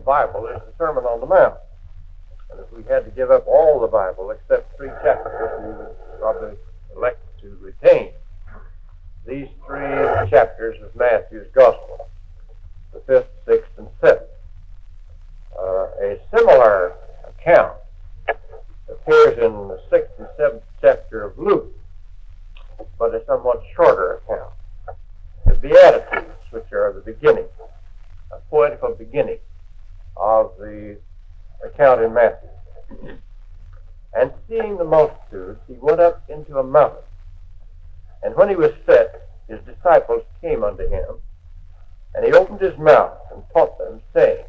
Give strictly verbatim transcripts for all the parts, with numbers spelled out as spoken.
Bible is the Sermon on the Mount. And if we had to give up all the Bible except three chapters, we would probably elect to retain these three chapters of Matthew's Gospel, the fifth, sixth, and seventh. Uh, a similar account appears in the sixth and seventh chapter of Luke, but a somewhat shorter account. The Beatitudes, which are the beginning, a poetical beginning of the account in Matthew. And seeing the multitudes, he went up into a mountain. And when he was set, his disciples came unto him, and he opened his mouth and taught them, saying,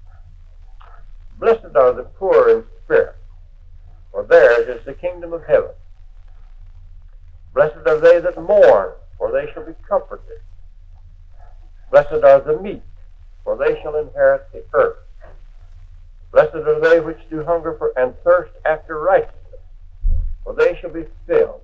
Blessed are the poor in spirit, for theirs is the kingdom of heaven. Blessed are they that mourn, for they shall be comforted. Blessed are the meek, for they shall inherit the earth. Blessed are they which do hunger for and thirst after righteousness, for they shall be filled.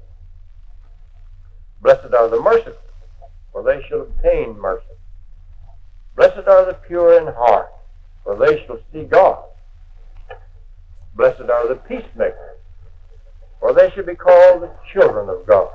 Blessed are the merciful, for they shall obtain mercy. Blessed are the pure in heart, for they shall see God. Blessed are the peacemakers, for they shall be called the children of God.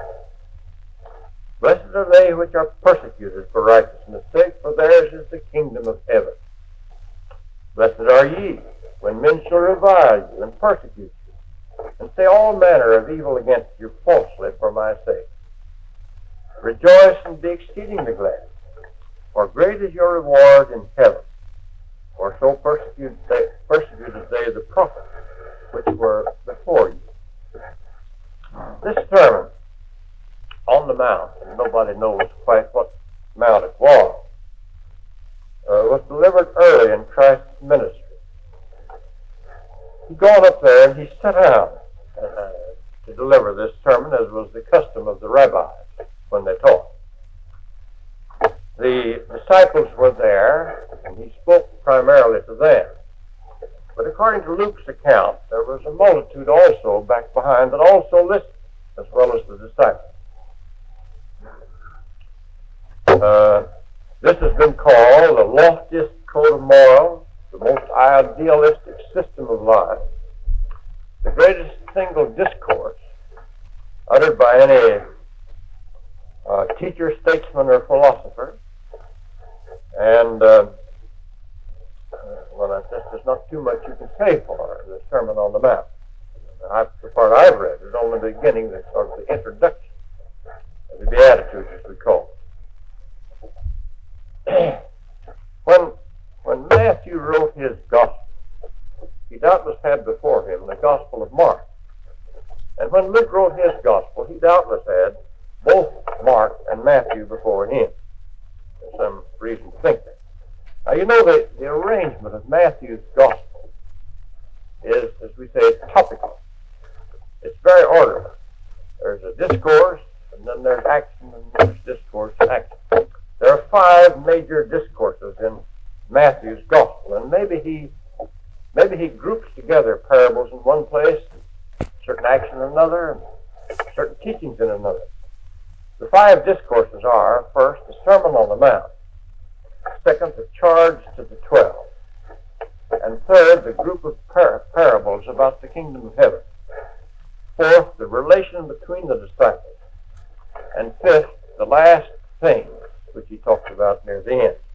Blessed are they which are persecuted for righteousness' sake, for theirs is the kingdom of heaven. Blessed are ye, when men shall revile you and persecute you, and say all manner of evil against you falsely for my sake. Rejoice and be exceedingly glad, for great is your reward in heaven. For so persecuted they, persecuted they the prophets which were before you. This sermon on the Mount, and nobody knows quite what mount it was, uh, was delivered early in Christ's ministry. He'd gone up there and he sat down uh, to deliver this sermon, as was the custom of the rabbis when they taught. The disciples were there, and he spoke primarily to them. But according to Luke's account, there was a multitude also back behind that also listened, as well as the disciples. Uh, this has been called the loftiest code of morals, the most idealistic system of life, the greatest single discourse uttered by any uh, teacher, statesman, or philosopher. And uh, well, that's, there's not too much you can say for the Sermon on the Mount. I, the part I've read is only the beginning, the sort of the introduction of the Beatitudes, as we call it. when when Matthew wrote his gospel, he doubtless had before him the Gospel of Mark. And when Luke wrote his gospel, he doubtless had both Mark and Matthew before him. There's some reason to think that. Now, you know, the, the arrangement of Matthew's gospel is, as we say, topical. It's very orderly. There's a discourse, and then there's action, and there's discourse and action. There are five major discourses in Matthew's gospel, and maybe he maybe he groups together parables in one place, certain action in another, and certain teachings in another. The five discourses are, first, the Sermon on the Mount; second, the charge to the twelve; and third, the group of par- parables about the kingdom of heaven; fourth, the relation between the disciples; and fifth, the last thing, which he talks about near the end.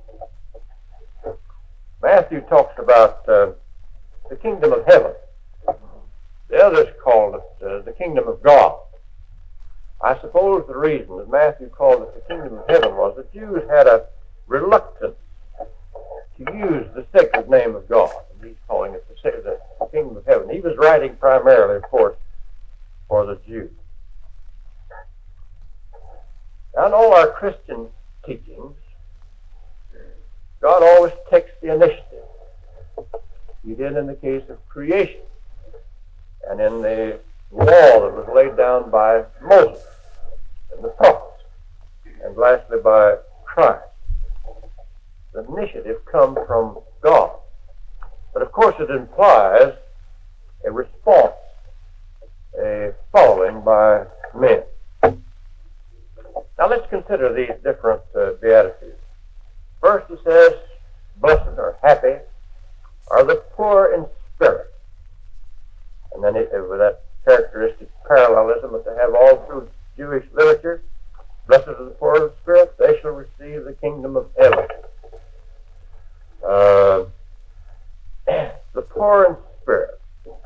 Matthew talks about uh, the kingdom of heaven. The others called it uh, the kingdom of God. I suppose the reason that Matthew called it the kingdom of heaven was that Jews had a reluctance to use the sacred name of God. And he's calling it the, the, the kingdom of heaven. He was writing primarily, of course, for the Jews. Now, in all our Christian teachings, God always takes the initiative. He did in the case of creation, and in the law that was laid down by Moses and the prophets, and lastly by Christ. The initiative comes from God. But of course it implies a response, a following by men. Now let's consider these different uh, Beatitudes. First he says, blessed or happy poor in spirit. And then it, with that characteristic parallelism that they have all through Jewish literature, blessed are the poor in spirit, they shall receive the kingdom of heaven. Uh, the poor in spirit,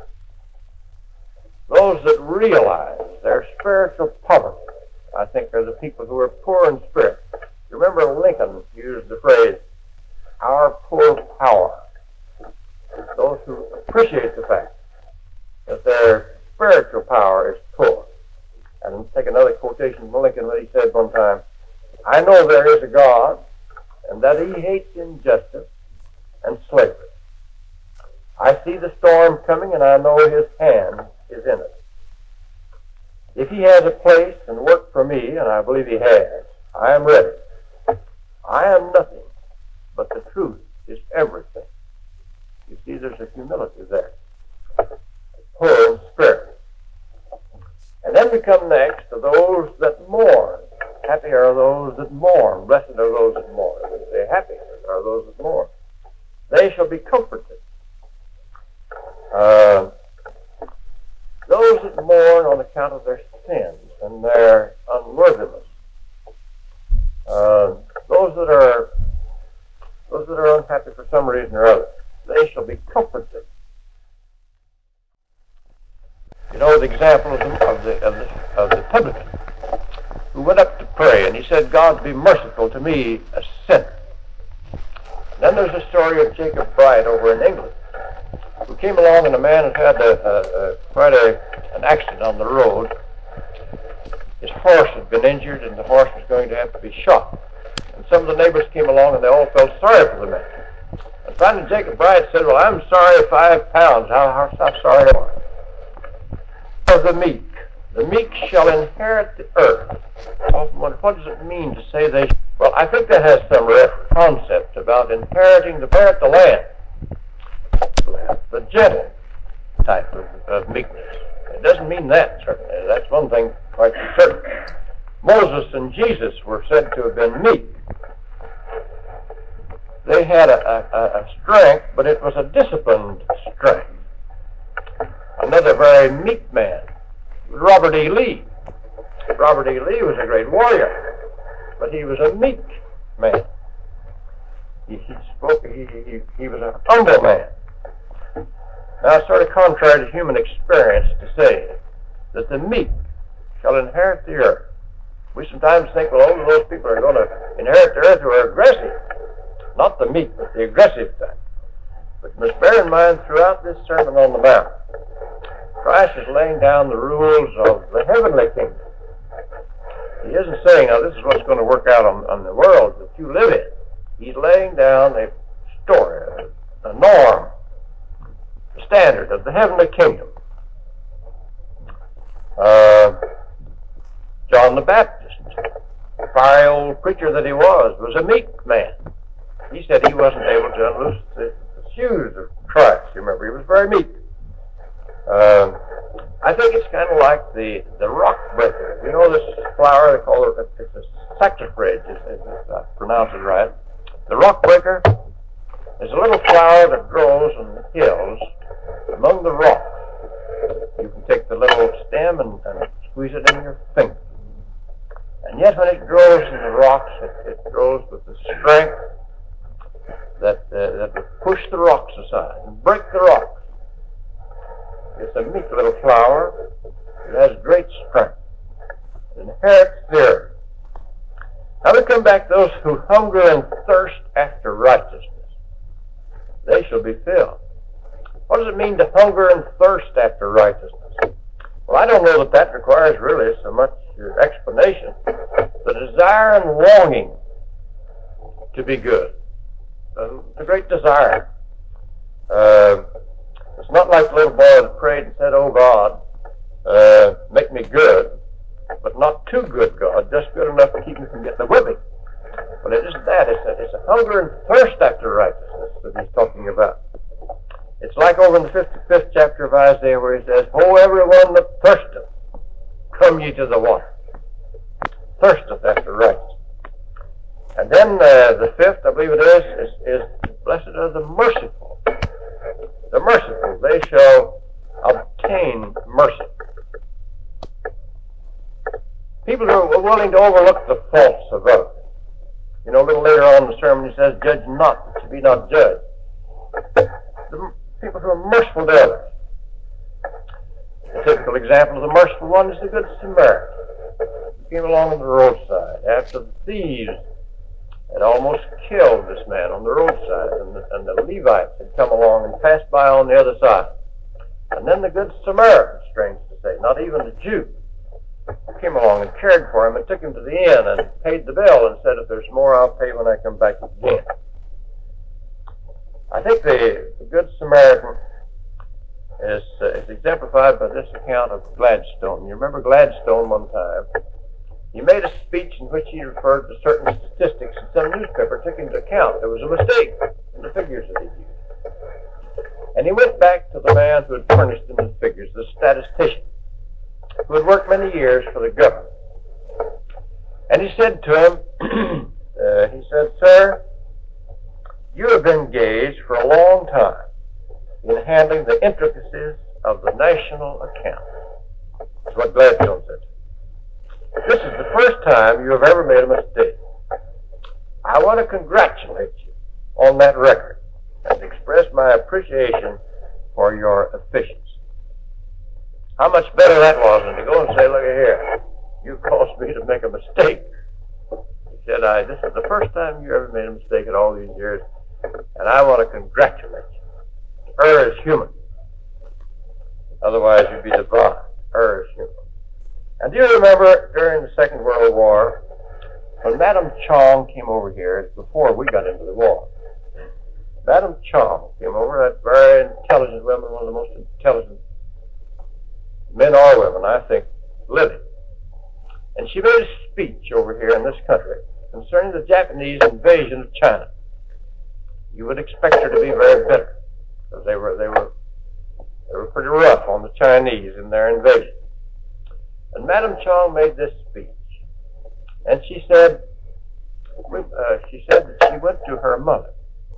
those that realize their spiritual poverty, I think are the people who are poor in spirit. You remember Lincoln used the phrase, our poor power. Those who appreciate the fact that their spiritual power is poor. And I'll take another quotation from Lincoln when he said one time, I know there is a God, and that he hates injustice and slavery. I see the storm coming, and I know his hand is in it. If he has a place and work for me, and I believe he has, I am ready. I am nothing, but the truth is everything. You see, there's a humility there. Poor in spirit. And then we come next to those that mourn. Happy are those that mourn. Blessed are those that mourn. We say happy are those that mourn. They shall be comforted. Uh, those that mourn on account of their sins and their unworthiness. Uh, those that are those that are unhappy for some reason or other, they shall be comforted. You know the example of the, of the, of the, of the publican who went up to pray, and he said, God, be merciful to me, a sinner. And then there's a story of Jacob Bright over in England, who came along, and a man had had a, a, a, quite a, an accident on the road. His horse had been injured, and the horse was going to have to be shot. And some of the neighbors came along, and they all felt sorry for the man. And finally Jacob Bright said, well, I'm sorry five pounds. How, how, how sorry am I? Of the meek. The meek shall inherit the earth. I often wonder, what does it mean to say they... Well, I think that has some concept about inheriting the inherit the land. The gentle type of, of meekness. It doesn't mean that, certainly. That's one thing quite certain. Moses and Jesus were said to have been meek. They had a, a, a strength, but it was a disciplined strength. Another very meek man was Robert E. Lee. Robert E. Lee was a great warrior, but he was a meek man. He, he spoke. He, he, he was a humble man. Now, it's sort of contrary to human experience to say that the meek shall inherit the earth. We sometimes think, well, all of those people are going to inherit the earth who are aggressive. Not the meek, but the aggressive type. But you must bear in mind, throughout this Sermon on the Mount, Christ is laying down the rules of the heavenly kingdom. He isn't saying, now, this is what's going to work out on, on the world that you live in. He's laying down a story, a, a norm, the standard of the heavenly kingdom. Uh, John the Baptist, the fiery old preacher that he was, was a meek man. He said he wasn't able to unloose the, the shoes of Christ. You remember, he was very meek. Uh, I think it's kind of like the, the rock breaker. You know this flower, they call it, it's a saxifrage, if, if I pronounce it right. The rock breaker is a little flower that grows in the hills among the rocks. You can take the little stem and, and squeeze it in your finger. And yet when it grows in the rocks, it, it grows with the strength that, uh, that would push the rocks aside and break the rocks. It's a meek little flower. It has great strength. It inherits the earth. Now we come back to those who hunger and thirst after righteousness. They shall be filled. What does it mean to hunger and thirst after righteousness? Well, I don't know that that requires really so much uh, explanation. The desire and longing to be good. Uh, the great desire. Uh, it's not like the little boy that prayed and said, oh God, uh, make me good, but not too good, God, just good enough to keep me from getting a whipping. But it isn't that. It's a, it's a hunger and thirst after righteousness that he's talking about. It's like over in the fifty-fifth chapter of Isaiah where he says, oh, everyone that thirsteth, come ye to the water. Thirsteth after righteousness. And then uh, the fifth, I believe it is, is, is blessed are the merciful. willing to overlook the faults of others. You know, a little later on in the sermon he says, judge not that you be not judged. The people who are merciful to others. A typical example of the merciful one is the Good Samaritan. He came along on the roadside after the thieves had almost killed this man on the roadside, and the, and the Levites had come along and passed by on the other side. And then the Good Samaritan, strange to say, not even the Jew, came along and cared for him and took him to the inn and paid the bill and said, if there's more, I'll pay when I come back again. I think the, the Good Samaritan is, uh, is exemplified by this account of Gladstone. You remember Gladstone one time? He made a speech in which he referred to certain statistics and some newspaper took into account. There was a mistake in the figures that he used. And he went back to the man who had furnished him the figures, the statistician, who had worked many years for the government. And he said to him, uh, he said, sir, you have been engaged for a long time in handling the intricacies of the national account. That's what Gladstone said. This is the first time you have ever made a mistake. I want to congratulate you on that record and express my appreciation for your efficiency. How much better that was than to go and say, look at here, you caused me to make a mistake. He said, I, this is the first time you ever made a mistake in all these years, and I want to congratulate you. Her is human. Otherwise you'd be divine. Her is human. And do you remember during the Second World War, when Madame Chong came over here, before we got into the war, Madame Chong came over, that very intelligent woman, one of the most intelligent men or women, I think, living. And she made a speech over here in this country concerning the Japanese invasion of China. You would expect her to be very bitter, because they were, they were, they were pretty rough on the Chinese in their invasion. And Madame Chong made this speech, and she said, uh, she said that she went to her mother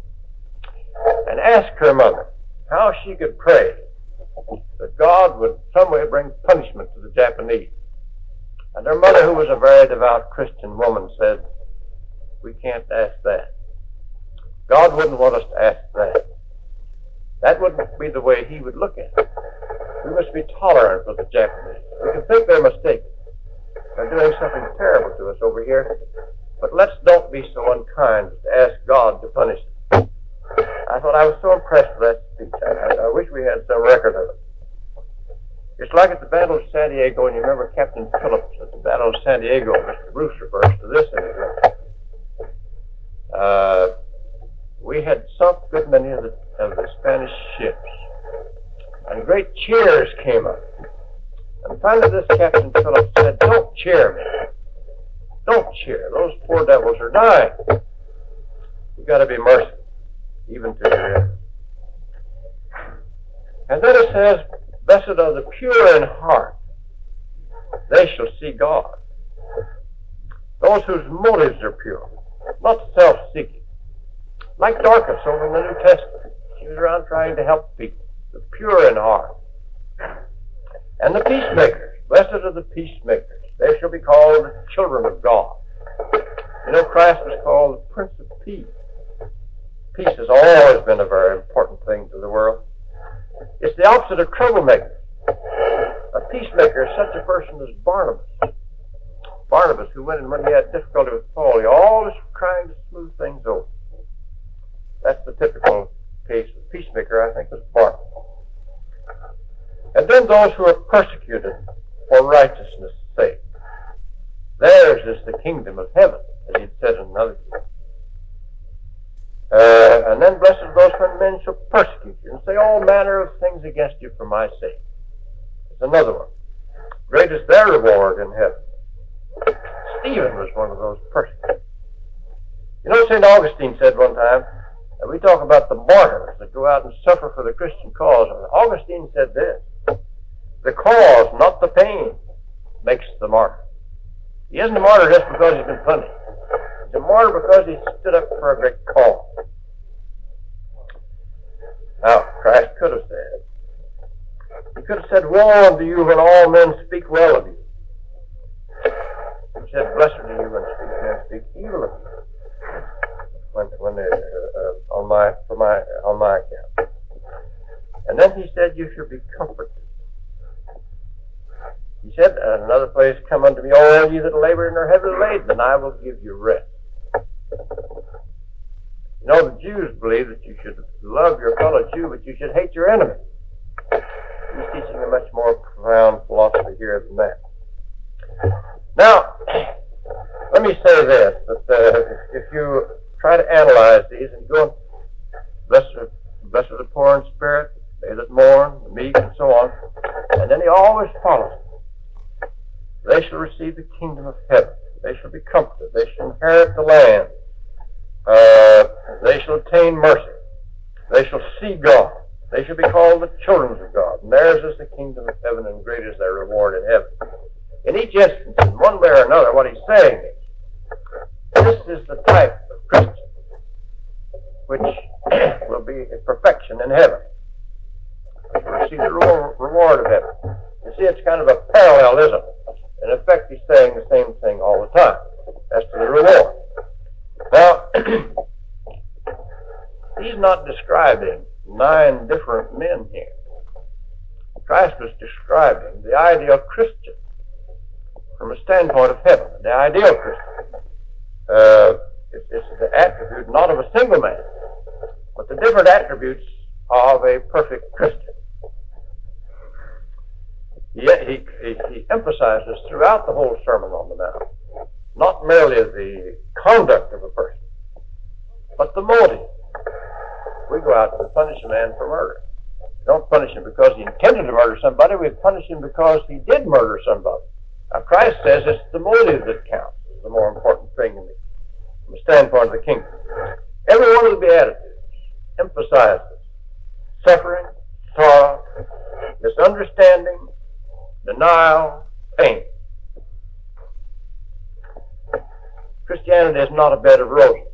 and asked her mother how she could pray that God would some way bring punishment to the Japanese. And her mother, who was a very devout Christian woman, said, we can't ask that. God wouldn't want us to ask that. That wouldn't be the way he would look at it. We must be tolerant of the Japanese. We can think they're mistaken. They're doing something terrible to us over here. But let's don't be so unkind as to ask God to punish them. I thought I was so impressed with that speech. I, I, I wish we had some record of it. It's like at the Battle of San Diego, and you remember Captain Phillips at the Battle of San Diego. Mister Bruce refers to this in his record. Uh, we had sunk a good many of the, of the Spanish ships. And great cheers came up. And finally this Captain Phillips said, don't cheer me. Don't cheer. Those poor devils are dying. You've got to be merciful, even to your enemies. And then it says, blessed are the pure in heart. They shall see God. Those whose motives are pure, not self-seeking. Like Dorcas over in the New Testament. She was around trying to help people. The pure in heart. And the peacemakers, blessed are the peacemakers. They shall be called the children of God. You know, Christ was called the Prince of Peace. Peace has always been a very important thing to the world. It's the opposite of troublemaker. A peacemaker is such a person as Barnabas. Barnabas, who went and when he had difficulty with Paul, he always trying to smooth things over. That's the typical case of peacemaker, I think, was Barnabas. And then those who are persecuted for righteousness' sake. Theirs is the kingdom of heaven, as he said in another case. Uh, and then blessed are those when men shall persecute you and say all manner of things against you for my sake. It's another one. Great is their reward in heaven. Stephen was one of those persecuted. You know, Saint Augustine said one time, and we talk about the martyrs that go out and suffer for the Christian cause. Augustine said this, the cause, not the pain, makes the martyr. He isn't a martyr just because he's been punished. He's a martyr because he stood up for a great cause. Now, Christ could have said, he could have said, woe unto you when all men speak well of you. He said, And then he said, you shall be comforted. He said in another place, come unto me, all ye that labor and are heavily laden, and I will give you rest. You know, the Jews believe that you should love your fellow Jew, but you should hate your enemy. He's teaching a much more profound philosophy here than that. Now, let me say this, that uh, if you try to analyze these and go, blessed are, blessed are the poor in spirit, they that mourn, the meek, and so on, and then he always follows. They shall receive the kingdom of heaven. They shall be comforted. They shall inherit the land. Uh, they shall obtain mercy. They shall see God. They shall be called the children of God. And theirs is the kingdom of heaven, and great is their reward in heaven. In each instance, in one way or another, what he's saying is, this is the type of Christian which will be perfection in heaven. Which will receive the reward of heaven. You see, it's kind of a parallelism. In effect, he's saying the same thing all the time as to the reward. Now, he's not describing nine different men here. Christ was describing the ideal Christian from a standpoint of heaven. The ideal Christian. Uh, it's, it's the attribute not of a single man, but the different attributes of a perfect Christian. He, he, he emphasizes throughout the whole Sermon on the Mount not merely the conduct of a person, but the motive. We go out and punish a man for murder. We don't punish him because he intended to murder somebody. We punish him because he did murder somebody. Now, Christ says it's the motive that counts. It's the more important thing in the, from the standpoint of the kingdom. Every one of the Beatitudes emphasizes suffering, sorrow, misunderstanding, denial, pain. Christianity is not a bed of roses.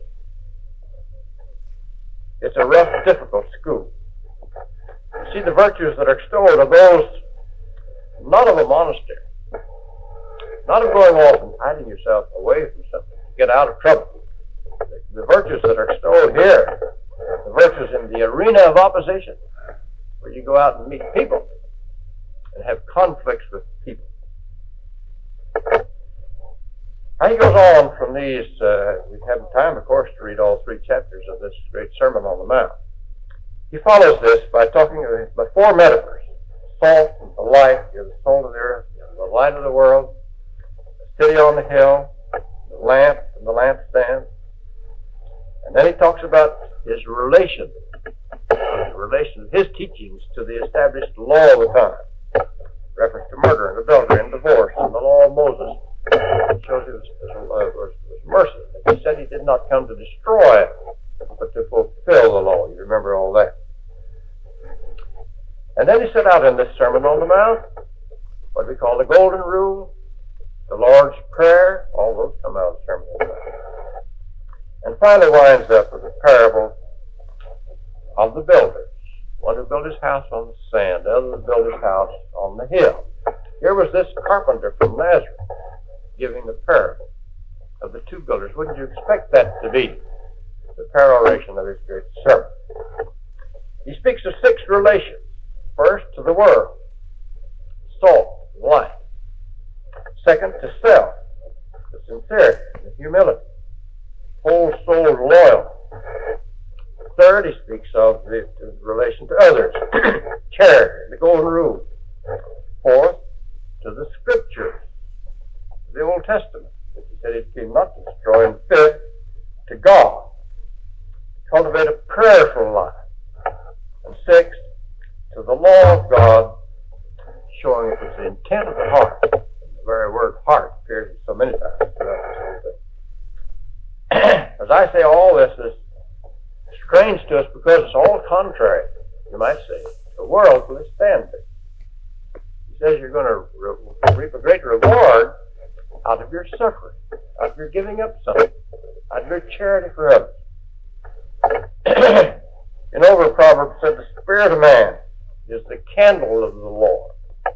It's a rough, difficult school. You see, the virtues that are extolled are those not of a monastery, not of going off and hiding yourself away from something to get out of trouble. The, the virtues that are extolled here, the virtues in the arena of opposition, where you go out and meet people and have conflicts with people. Now he goes on from these, uh, we haven't time, of course, to read all three chapters of this great Sermon on the Mount. He follows this by talking by four metaphors. Salt and the light, you're the salt of the earth, you're the light of the world, the city on the hill, the lamp and the lampstand. And then he talks about his relation, the relation of his teachings to the established law of the time. Reference to murder and adultery and divorce and the law of Moses. It shows his, his, uh, was, was mercy. He said he did not come to destroy it, but to fulfill the law. You remember all that. And then he set out in this Sermon on the Mount what we call the Golden Rule, the Lord's Prayer. All those come out of the Sermon on the Mount. And finally winds up with the parable of the builders. One who built his house on the sand, the other who built his house on the hill. Here was this carpenter from Nazareth giving the parable of the two builders. Wouldn't you expect that to be the peroration of his great sermon? He speaks of six relations. First, to the world, salt, light. Second, to self, the sincerity, the humility, whole-souled loyalty. Third, he speaks of the, the relation to others, charity, the Golden Rule. Fourth, to the Scriptures, the Old Testament. He said it came not to destroy. And fifth, to God, cultivate a prayerful life. And sixth, to the law of God, showing it was the intent of the heart. The very word heart appears so many times throughout this whole thing. As I say, all this is strange to us because it's all contrary, you might say, to the worldly standard. He says you're going to re- reap a great reward out of your suffering, out of your giving up something, out of your charity for others. In over Proverbs said, the spirit of man is the candle of the Lord.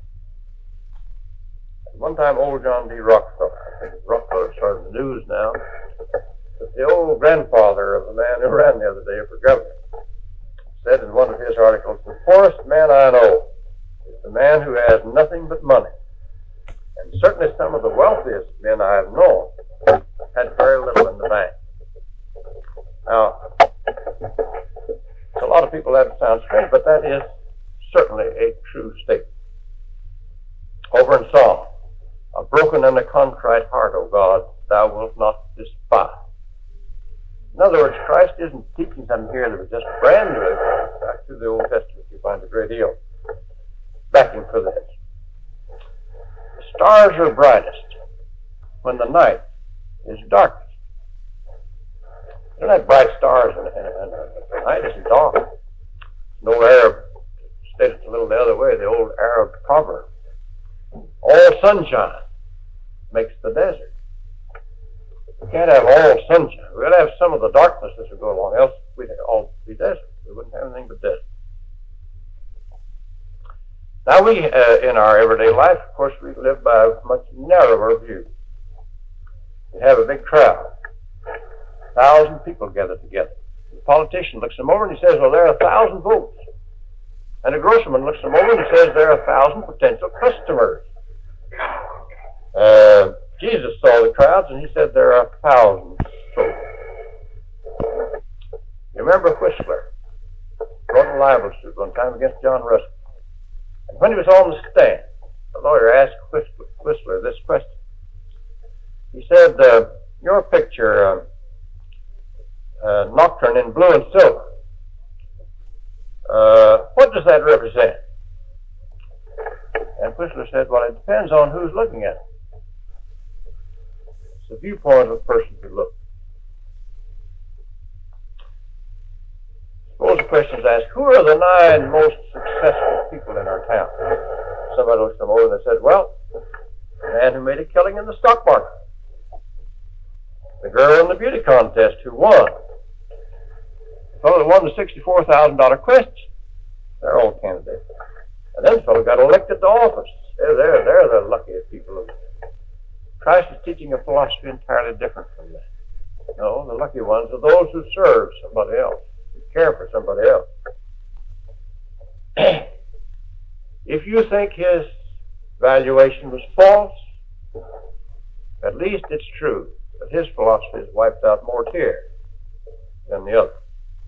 At one time, old John D. Rockefeller, I think Rockefeller's sort of the news now, but the old grandfather of the man who ran the other day for governor, said in one of his articles, the poorest man I know is the man who has nothing but money. And certainly some of the wealthiest men I have known had very little in the bank. Now, to a lot of people that sounds strange, but that is certainly a true statement. Over in Psalm, a broken and a contrite heart, O God, thou wilt not despise. In other words, Christ isn't teaching something here that was just brand new. Back to the Old Testament, you find a great deal backing for this. The stars are brightest when the night is darkest. You don't have bright stars and, and, and the night isn't dark. No Arab stated it a little the other way, the old Arab proverb. All sunshine makes the desert. We can't have all sunshine. We've got to have some of the darkness as we go along, else we'd all be desert. We wouldn't have anything but desert. Now we, uh, in our everyday life, of course, we live by a much narrower view. We have a big crowd. A thousand people gathered together. The politician looks them over and he says, well, there are a thousand votes. And a grocerman looks them over and he says, there are a thousand potential customers. Uh, Jesus saw the crowds and he said, there are a thousand souls. You remember Whistler brought a libel suit one time against John Russell. And when he was on the stand, the lawyer asked Whistler, Whistler this question. He said, uh, your picture, uh, uh, Nocturne in blue and silver, uh, what does that represent? And Whistler said, well, it depends on who's looking at it. It's the viewpoint of the person who looks. Suppose the question is asked, who are the nine most successful people in our town? Somebody looks them over and they said, well, the man who made a killing in the stock market. The girl in the beauty contest who won. The fellow who won the sixty-four thousand dollars question. They're all candidates. And then the fellow got elected to office. They're, they're, they're the luckiest people. Christ is teaching a philosophy entirely different from that. No, the lucky ones are those who serve somebody else, who care for somebody else. If you think his valuation was false, at least it's true that his philosophy has wiped out more tears than the other.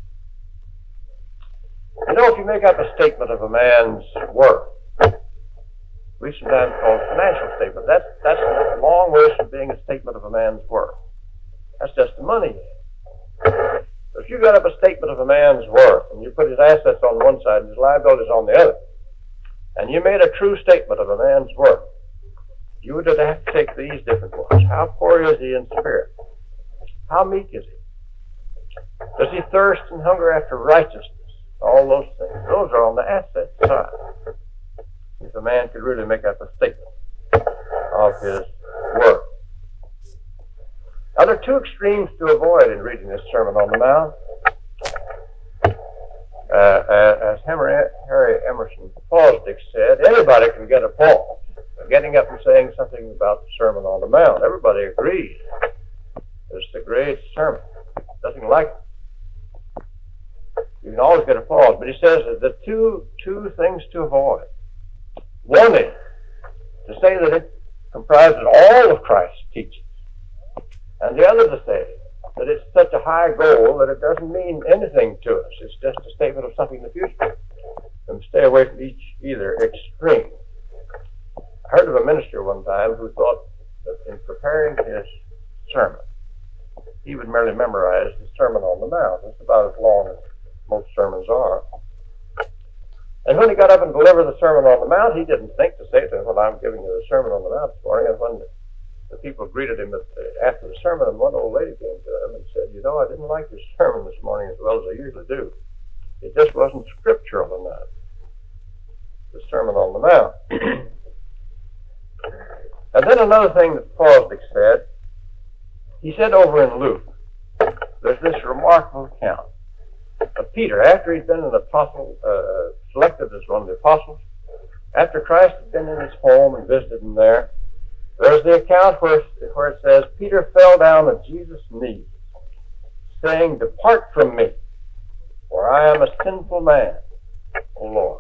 You know, if you make up a statement of a man's worth, we sometimes call it a financial statement. That's, that's a long way from being a statement of a man's worth. That's just the money. But if you got up a statement of a man's worth, and you put his assets on one side and his liabilities on the other, and you made a true statement of a man's worth, you would have to take these different ones. How poor is he in spirit? How meek is he? Does he thirst and hunger after righteousness? All those things. Those are on the asset side. If a man could really make up a statement of his worth. Now, there are two extremes to avoid in reading this Sermon on the Mount. Uh, as Harry Emerson Fosdick said, anybody can get a pause. Getting up and saying something about the Sermon on the Mount. Everybody agrees. It's the great sermon. Doesn't like it. You can always get a pause. But he says that the two, two things to avoid. One is to say that it comprises all of Christ's teachings. And the other to say that it's such a high goal that it doesn't mean anything to us. It's just a statement of something in the future. And stay away from each either extreme. I heard of a minister one time who thought that in preparing his sermon, he would merely memorize the Sermon on the Mount. It's about as long as most sermons are. And when he got up and delivered the Sermon on the Mount, he didn't think to say to him, well, I'm giving you the Sermon on the Mount this morning. And when the people greeted him after the sermon, and one old lady came to him and said, you know, I didn't like your sermon this morning as well as I usually do. It just wasn't scriptural enough. The Sermon on the Mount. And then another thing that Fosdick said, he said over in Luke, there's this remarkable account of Peter, after he'd been an apostle, uh, selected as one of the apostles, after Christ had been in his home and visited him there, there's the account where, where it says, Peter fell down at Jesus' knees, saying, depart from me, for I am a sinful man, O Lord.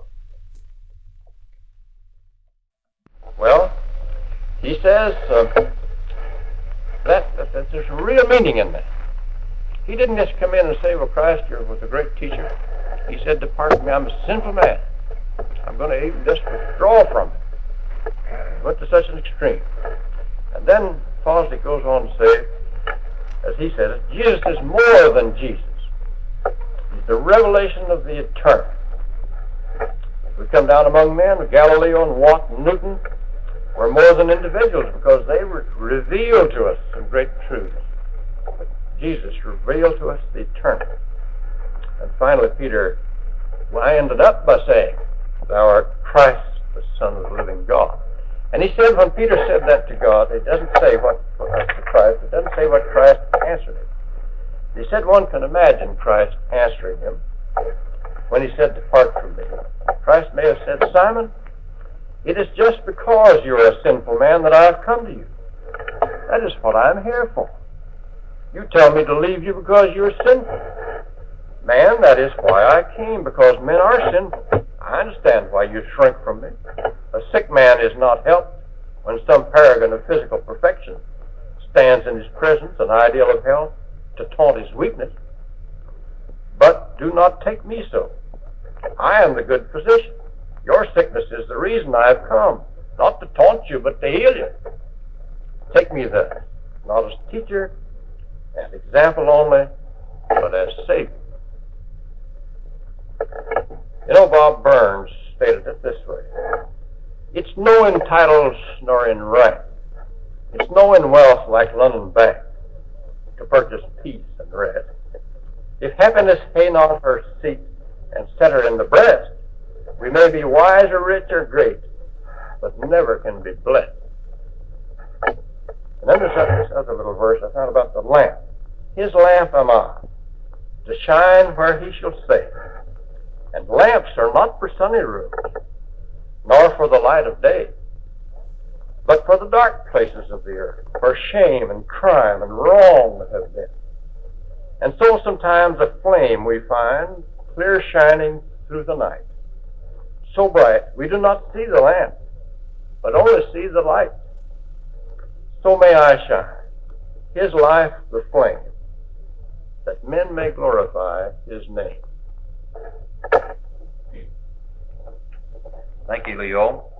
Well, he says uh, that, that, that there's real meaning in that. He didn't just come in and say, well, Christ, you're with a great teacher. He said, depart from me, I'm a sinful man. I'm going to even just withdraw from it. He went to such an extreme. And then Fawcett goes on to say, as he said it, Jesus is more than Jesus. He's the revelation of the eternal. We come down among men, Galileo and Watt and Newton were more than individuals because they were revealed to us some great truths. But Jesus revealed to us the eternal. And finally, Peter ended up by saying, thou art Christ, the Son of the living God. And he said, when Peter said that to God, it doesn't say what, what to Christ, it doesn't say what Christ answered him. He said one can imagine Christ answering him when he said, depart from me. Christ may have said, Simon, it is just because you're a sinful man that I have come to you. That is what I am here for. You tell me to leave you because you're sinful. Man, that is why I came, because men are sinful. I understand why you shrink from me. A sick man is not helped when some paragon of physical perfection stands in his presence, an ideal of health, to taunt his weakness. But do not take me so. I am the good physician. Your sickness is the reason I have come, not to taunt you, but to heal you. Take me thus, not as teacher and example only, but as Savior. You know, Bob Burns stated it this way. It's no in titles nor in rank. It's no in wealth like London Bank to purchase peace and rest. If happiness pay not her seat and set her in the breast, we may be wise or rich or great, but never can be blessed. And then there's this other little verse I found about the lamp. His lamp am I, to shine where he shall say. And lamps are not for sunny rooms, nor for the light of day, but for the dark places of the earth, where shame and crime and wrong have been. And so sometimes a flame we find clear shining through the night, so bright we do not see the lamp, but only see the light. So may I shine, his life the flame, that men may glorify his name. Thank you, Leo.